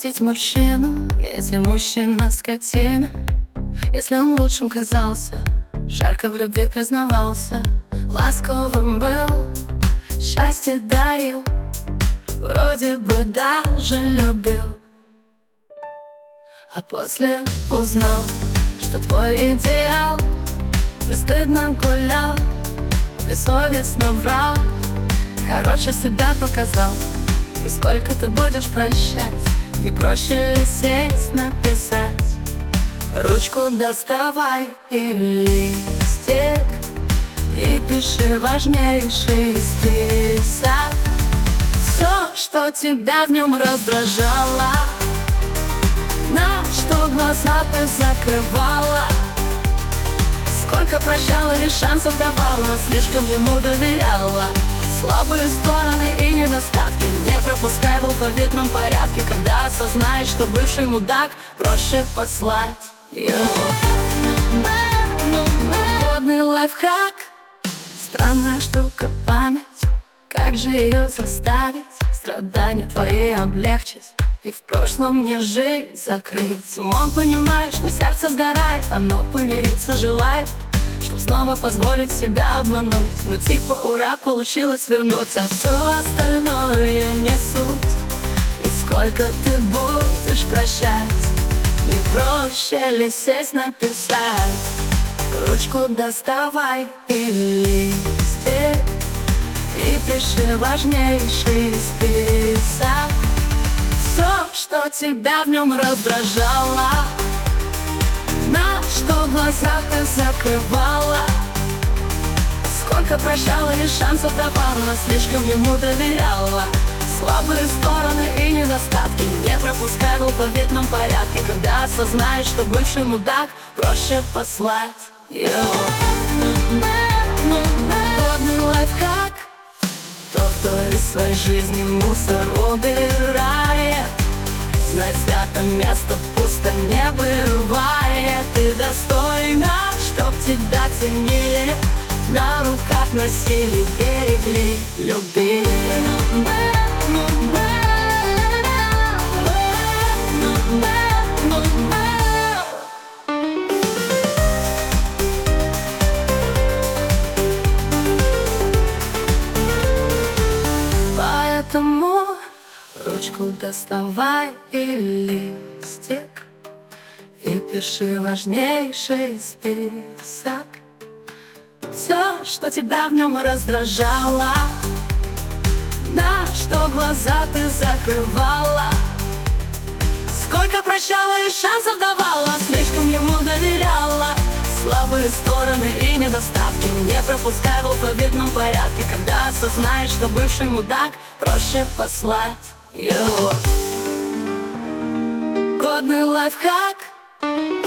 простить мужчину, если мужчина скотина? Если он лучшим казался, жарко в любви признавался, ласковым был, счастье дарил, вроде бы даже любил. А после узнал, что твой идеал бесстыдно гулял, бессовестно врал, короче себя показал. И сколько ты будешь прощать? Не проще ли сесть, написать? Ручку доставай и листик, и пиши важнейший список. Все, что тебя в нем раздражало, на что глаза ты закрывала, сколько прощала и шансов давала, слишком ему доверяла. Слабые стороны и недостатки не пропускай в алфавитном порядке. Когда осознаешь, что бывший мудак, проще послать его. Модный лайфхак, странная штука память. Как же ее заставить, страдания твои облегчить и в прошлом не жизнь закрыть? Умом понимаешь, что сердце сгорает, оно помириться желает, чтоб снова позволить себя обмануть. Но типа ура, получилось вернуться, а все остальное не суть. И сколько ты будешь прощать? Не проще ли сесть, написать? Ручку доставай и листик, и пиши важнейший список. Все, что тебя в нем раздражало, на что глаза ты закрывала, сколько прощала и шансов давала, слишком ему доверяла. Слабые стороны и недостатки не пропускай в алфавитном порядке. Когда осознаешь, что бывший мудак, проще послать его. Модный лайфхак, тот, кто из своей жизни мусор убирает, знать, свято место пусто не бывает. Ты достойна, чтоб тебя ценили, на руках носили, берегли, любили. Поэтому ручку доставай и листик, и пиши важнейший список. Все, что тебя в нем раздражало, на что глаза ты закрывала, сколько прощала и шансов давала, слишком ему доверяла. Слабые стороны и недостатки не пропускай в алфавитном порядке. Когда осознаешь, что бывший мудак, проще послать его. Годный лайфхак.